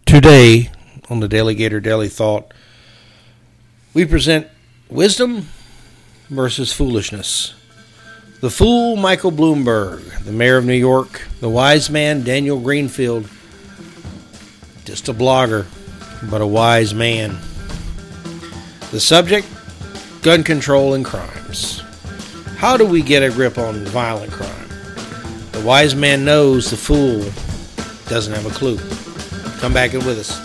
Today, on the Daily Gator Daily Thought, we present wisdom versus foolishness. The fool, Michael Bloomberg, the mayor of New York, the wise man, Daniel Greenfield, just a blogger, but a wise man. The subject, gun control and crimes. How do we get a grip on violent crime? The wise man knows, the fool doesn't have a clue. Come back in with us.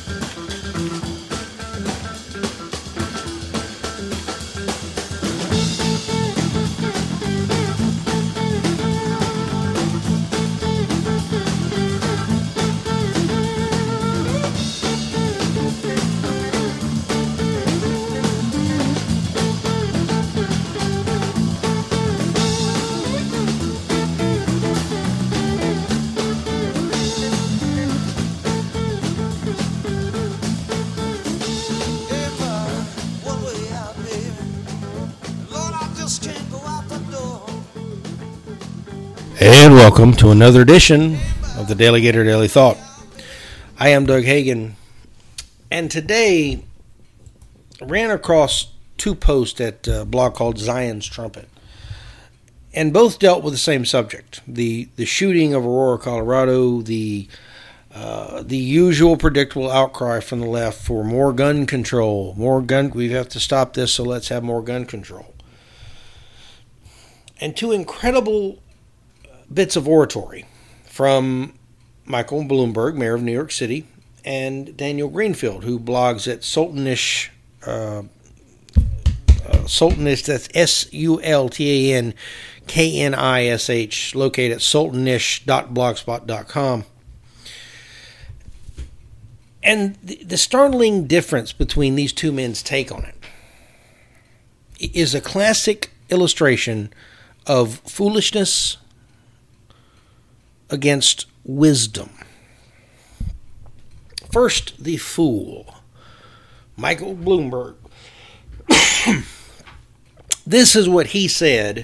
And welcome to another edition of the Daily Gator Daily Thought. I am Doug Hagen, and today I ran across two posts at a blog called Zion's Trumpet, and both dealt with the same subject: the shooting of Aurora, Colorado, the usual predictable outcry from the left for more gun control, we have to stop this, so let's have more gun control. And two incredible bits of oratory from Michael Bloomberg, mayor of New York City, and Daniel Greenfield, who blogs at Sultanish, that's SULTANKNISH, located at sultanish.blogspot.com. And the startling difference between these two men's take on it is a classic illustration of foolishness against wisdom. First, the fool, Michael Bloomberg. This is what he said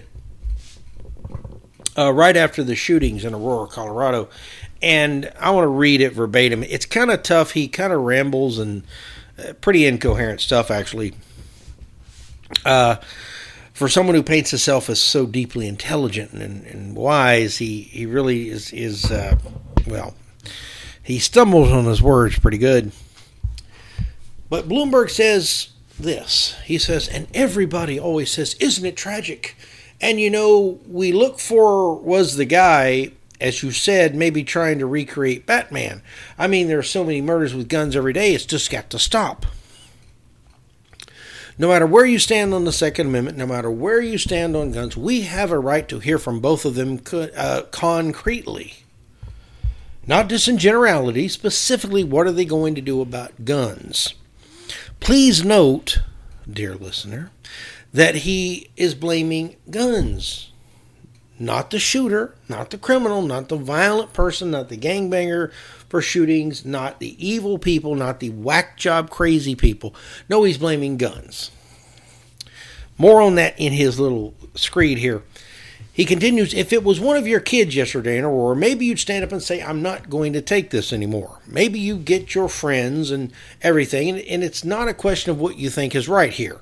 right after the shootings in Aurora, Colorado. And I want to read it verbatim. It's kind of tough. He kind of rambles and pretty incoherent stuff, actually. For someone who paints himself as so deeply intelligent and wise, he really is he stumbles on his words pretty good. But Bloomberg says this. He says, and everybody always says, isn't it tragic? And we look for, was the guy, as you said, maybe trying to recreate Batman. I mean, there are so many murders with guns every day, it's just got to stop. No matter where you stand on the Second Amendment, no matter where you stand on guns, we have a right to hear from both of them concretely. Not just in generality, specifically what are they going to do about guns. Please note, dear listener, that he is blaming guns. Not the shooter, not the criminal, not the violent person, not the gangbanger for shootings, not the evil people, not the whack job crazy people. No, he's blaming guns. More on that in his little screed here. He continues, if it was one of your kids yesterday in Aurora, maybe you'd stand up and say, I'm not going to take this anymore. Maybe you get your friends and everything, and it's not a question of what you think is right here.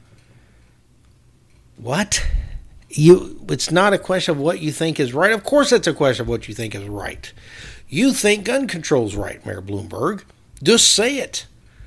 What? It's not a question of what you think is right. Of course it's a question of what you think is right. You think gun control's right, Mayor Bloomberg. Just say it.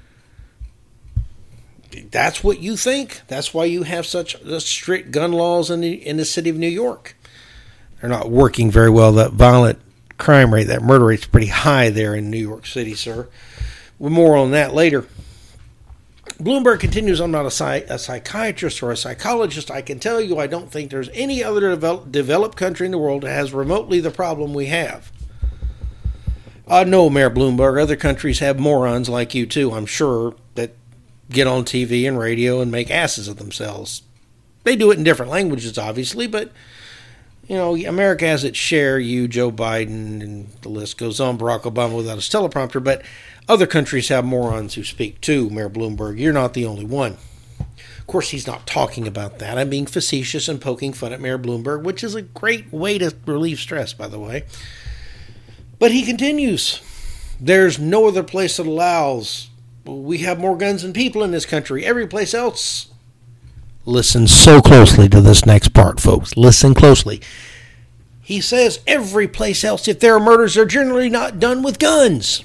That's what you think. That's why you have such strict gun laws in the city of New York. They're not working very well. That violent crime rate, that murder rate's pretty high there in New York City, sir. More on that later. Bloomberg continues, I'm not a psychiatrist or a psychologist. I can tell you I don't think there's any other developed country in the world that has remotely the problem we have. No, Mayor Bloomberg, other countries have morons like you too, I'm sure, that get on TV and radio and make asses of themselves. They do it in different languages, obviously, but, America has its share, you, Joe Biden, and the list goes on, Barack Obama without his teleprompter, but other countries have morons who speak too, Mayor Bloomberg. You're not the only one. Of course, he's not talking about that. I'm being facetious and poking fun at Mayor Bloomberg, which is a great way to relieve stress, by the way. But he continues. There's no other place that allows. We have more guns than people in this country. Every place else. Listen so closely to this next part, folks. Listen closely. He says every place else, if there are murders, they're generally not done with guns.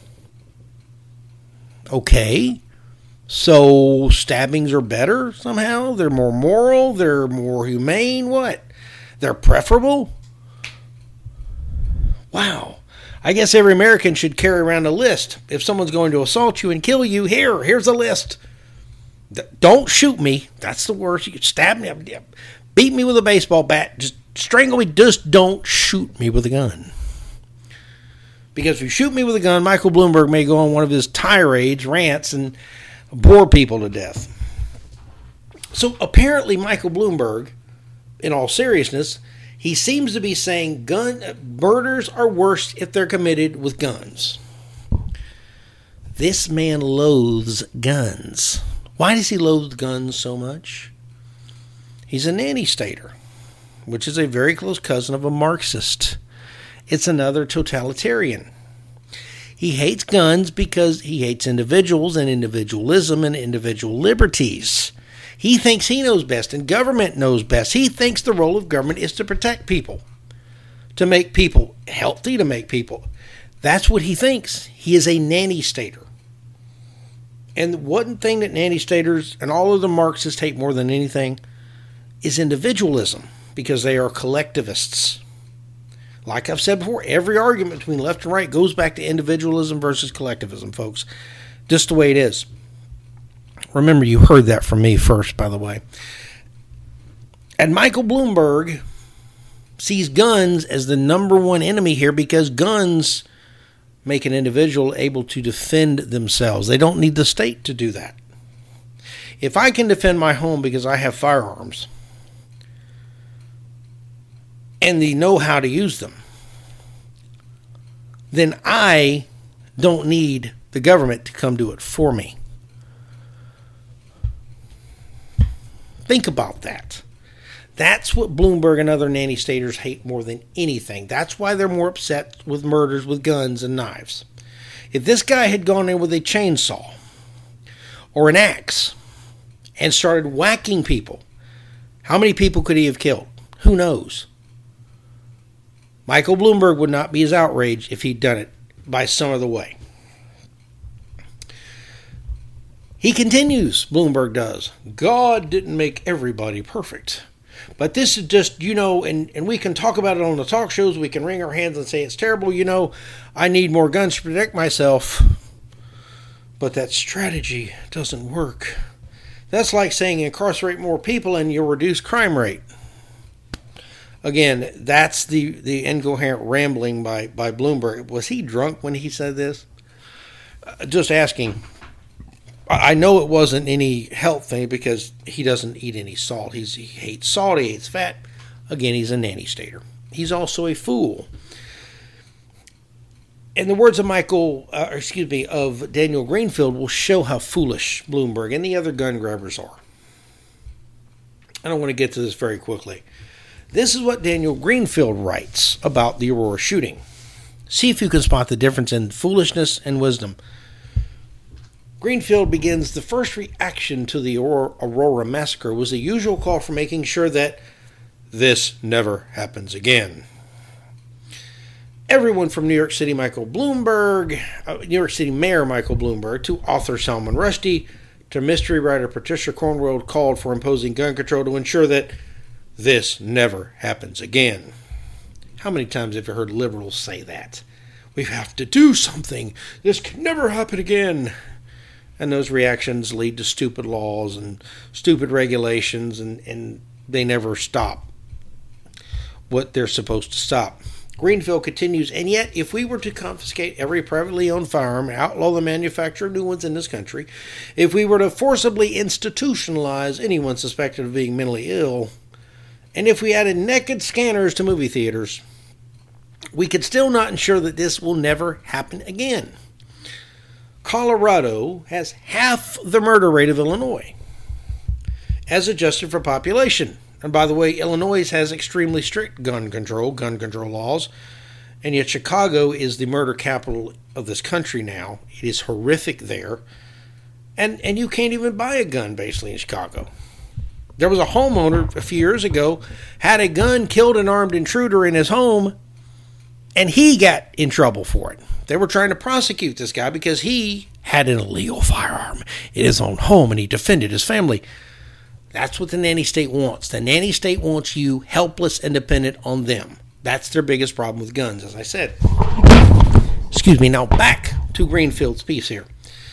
Okay. So stabbings are better somehow? They're more moral? They're more humane? What? They're preferable? Wow. I guess every American should carry around a list. If someone's going to assault you and kill you, here's a list. Don't shoot me. That's the worst. You can stab me, beat me with a baseball bat, just strangle me. Just don't shoot me with a gun. Because if you shoot me with a gun, Michael Bloomberg may go on one of his tirades, rants, and bore people to death. So apparently Michael Bloomberg, in all seriousness, he seems to be saying murders are worse if they're committed with guns. This man loathes guns. Why does he loathe guns so much? He's a nanny-stater, which is a very close cousin of a Marxist. It's another totalitarian. He hates guns because he hates individuals and individualism and individual liberties. He thinks he knows best and government knows best. He thinks the role of government is to protect people, to make people healthy, to make people. That's what he thinks. He is a nanny-stater. And one thing that nanny-staters and all of the Marxists hate more than anything is individualism, because they are collectivists. Like I've said before, every argument between left and right goes back to individualism versus collectivism, folks. Just the way it is. Remember, you heard that from me first, by the way. And Michael Bloomberg sees guns as the number one enemy here because guns make an individual able to defend themselves. They don't need the state to do that. If I can defend my home because I have firearms and they know how to use them, then I don't need the government to come do it for me. Think about that. That's what Bloomberg and other nanny-staters hate more than anything. That's why they're more upset with murders with guns and knives. If this guy had gone in with a chainsaw or an axe and started whacking people, how many people could he have killed? Who knows? Michael Bloomberg would not be as outraged if he'd done it by some other way. He continues, Bloomberg does, God didn't make everybody perfect. But this is just, and we can talk about it on the talk shows. We can wring our hands and say it's terrible. I need more guns to protect myself. But that strategy doesn't work. That's like saying incarcerate more people and you'll reduce crime rate. Again, that's the incoherent rambling by Bloomberg. Was he drunk when he said this? Just asking. I know it wasn't any health thing because he doesn't eat any salt. He hates salt. He hates fat. Again, he's a nanny-stater. He's also a fool. And the words of of Daniel Greenfield will show how foolish Bloomberg and the other gun grabbers are. I don't want to get to this very quickly. This is what Daniel Greenfield writes about the Aurora shooting. See if you can spot the difference in foolishness and wisdom. Greenfield begins, the first reaction to the Aurora massacre was the usual call for making sure that this never happens again. Everyone from New York City Mayor Michael Bloomberg, to author Salman Rushdie, to mystery writer Patricia Cornwell called for imposing gun control to ensure that this never happens again. How many times have you heard liberals say that? We have to do something. This can never happen again. And those reactions lead to stupid laws and stupid regulations, and they never stop what they're supposed to stop. Greenfield continues, and yet, if we were to confiscate every privately owned firearm, outlaw the manufacture of new ones in this country, if we were to forcibly institutionalize anyone suspected of being mentally ill, and if we added naked scanners to movie theaters, we could still not ensure that this will never happen again. Colorado has half the murder rate of Illinois, as adjusted for population. And by the way, Illinois has extremely strict gun control laws. And yet Chicago is the murder capital of this country now. It is horrific there. And you can't even buy a gun, basically, in Chicago. There was a homeowner a few years ago, had a gun, killed an armed intruder in his home, and he got in trouble for it. They were trying to prosecute this guy because he had an illegal firearm in his own home, and he defended his family. That's what the nanny state wants. The nanny state wants you helpless and dependent on them. That's their biggest problem with guns, as I said. Excuse me. Now back to Greenfield's piece here.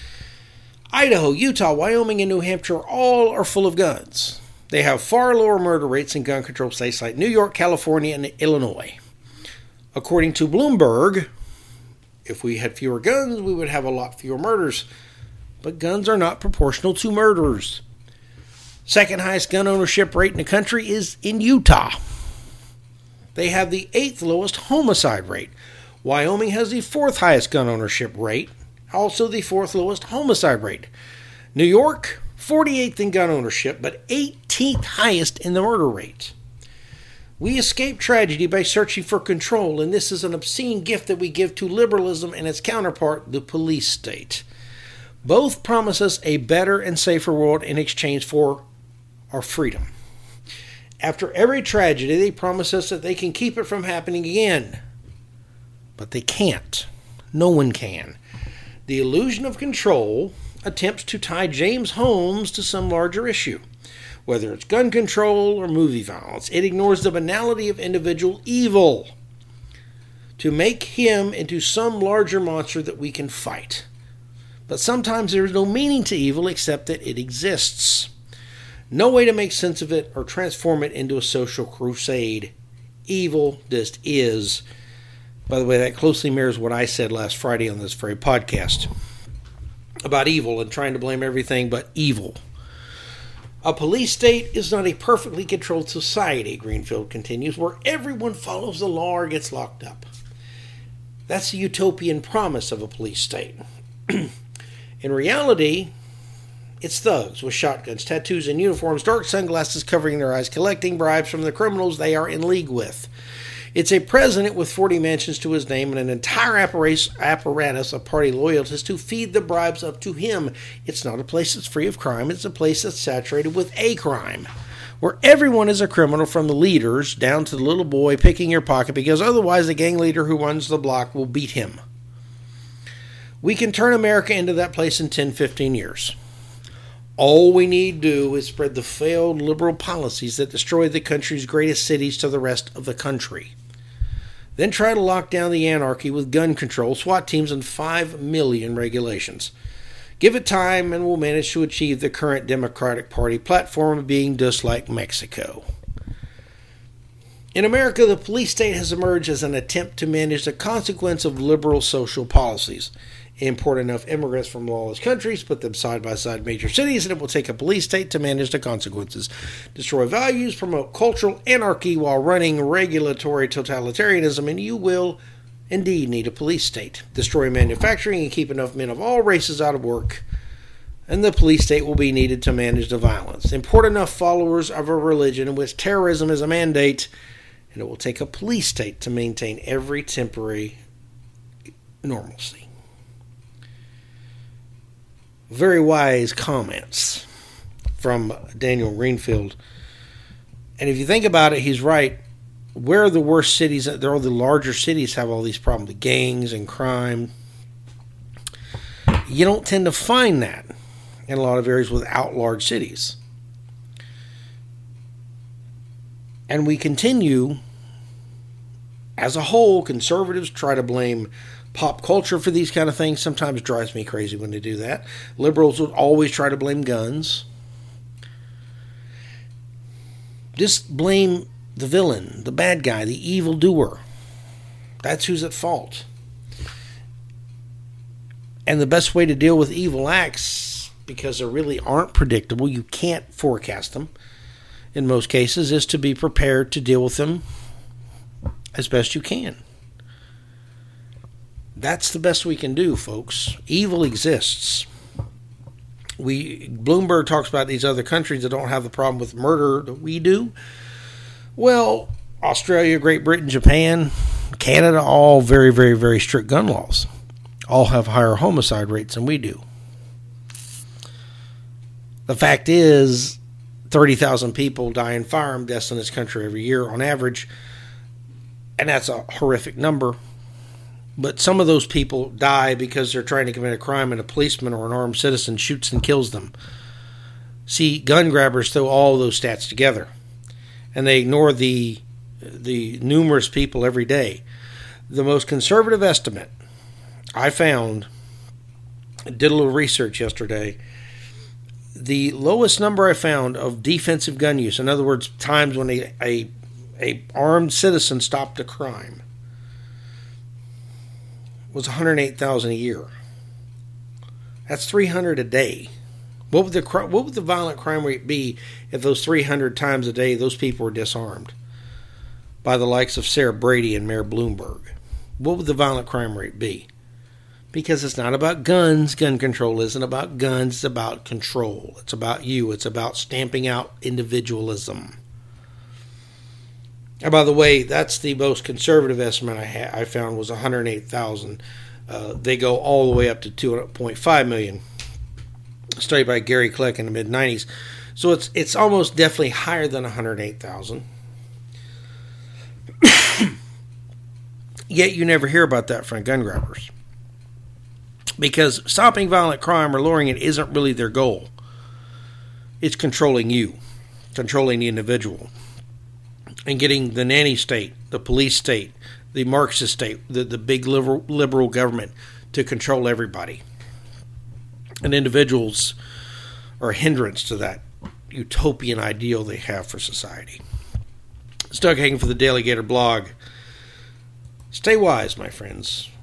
Idaho, Utah, Wyoming, and New Hampshire all are full of guns. They have far lower murder rates in gun control states like New York, California, and Illinois. According to Bloomberg, if we had fewer guns, we would have a lot fewer murders. But guns are not proportional to murders. Second highest gun ownership rate in the country is in Utah. They have the 8th lowest homicide rate. Wyoming has the 4th highest gun ownership rate, also the 4th lowest homicide rate. New York, 48th in gun ownership, but 18th highest in the murder rate. We escape tragedy by searching for control, and this is an obscene gift that we give to liberalism and its counterpart, the police state. Both promise us a better and safer world in exchange for our freedom. After every tragedy, they promise us that they can keep it from happening again. But they can't. No one can. The illusion of control attempts to tie James Holmes to some larger issue. Whether it's gun control or movie violence, it ignores the banality of individual evil to make him into some larger monster that we can fight. But sometimes there is no meaning to evil except that it exists. No way to make sense of it or transform it into a social crusade. Evil just is. By the way, that closely mirrors what I said last Friday on this very podcast about evil and trying to blame everything but evil. A police state is not a perfectly controlled society, Greenfield continues, where everyone follows the law or gets locked up. That's the utopian promise of a police state. In reality, it's thugs with shotguns, tattoos, and uniforms, dark sunglasses covering their eyes, collecting bribes from the criminals they are in league with. It's a president with 40 mansions to his name and an entire apparatus of party loyalists to feed the bribes up to him. It's not a place that's free of crime. It's a place that's saturated with a crime, where everyone is a criminal from the leaders down to the little boy picking your pocket because otherwise the gang leader who runs the block will beat him. We can turn America into that place in 10, 15 years. All we need to do is spread the failed liberal policies that destroy the country's greatest cities to the rest of the country. Then try to lock down the anarchy with gun control, SWAT teams, and 5 million regulations. Give it time and we'll manage to achieve the current Democratic Party platform of being just like Mexico. In America, the police state has emerged as an attempt to manage the consequence of liberal social policies. Import enough immigrants from lawless countries, put them side by side in major cities, and it will take a police state to manage the consequences. Destroy values, promote cultural anarchy while running regulatory totalitarianism, and you will indeed need a police state. Destroy manufacturing and keep enough men of all races out of work, and the police state will be needed to manage the violence. Import enough followers of a religion in which terrorism is a mandate, and it will take a police state to maintain every temporary normalcy. Very wise comments from Daniel Greenfield. And if you think about it, he's right. Where are the worst cities? There are the larger cities have all these problems, the gangs and crime. You don't tend to find that in a lot of areas without large cities. And we continue, as a whole, conservatives try to blame pop culture for these kind of things. Sometimes it drives me crazy when they do that. Liberals would always try to blame guns. Just blame the villain, the bad guy, the evildoer. That's who's at fault. And the best way to deal with evil acts, because they really aren't predictable, you can't forecast them in most cases, is to be prepared to deal with them as best you can. That's the best we can do, folks. Evil exists. Bloomberg talks about these other countries that don't have the problem with murder that we do. Well, Australia, Great Britain, Japan, Canada, all very, very, very strict gun laws. All have higher homicide rates than we do. The fact is, 30,000 people die in firearm deaths in this country every year on average, and that's a horrific number. But some of those people die because they're trying to commit a crime and a policeman or an armed citizen shoots and kills them. See, gun grabbers throw all those stats together, and they ignore the numerous people every day. The most conservative estimate I found, I did a little research yesterday, the lowest number I found of defensive gun use, in other words, times when a armed citizen stopped a crime, was 108,000 a year. That's 300 a day. What would the violent crime rate be if those 300 times a day those people were disarmed by the likes of Sarah Brady and Mayor Bloomberg? What would the violent crime rate be? Because it's not about guns. Gun control isn't about guns. It's about control. It's about you. It's about stamping out individualism. And by the way, that's the most conservative estimate I found was 108,000. They go all the way up to 2.5 million. A study by Gary Kleck in the mid-90s. So it's almost definitely higher than 108,000. Yet you never hear about that from gun grabbers. Because stopping violent crime or lowering it isn't really their goal. It's controlling you, controlling the individual, and getting the nanny state, the police state, the Marxist state, the big liberal government to control everybody. And individuals are a hindrance to that utopian ideal they have for society. It's Doug Hagen for the Daily Gator blog. Stay wise, my friends.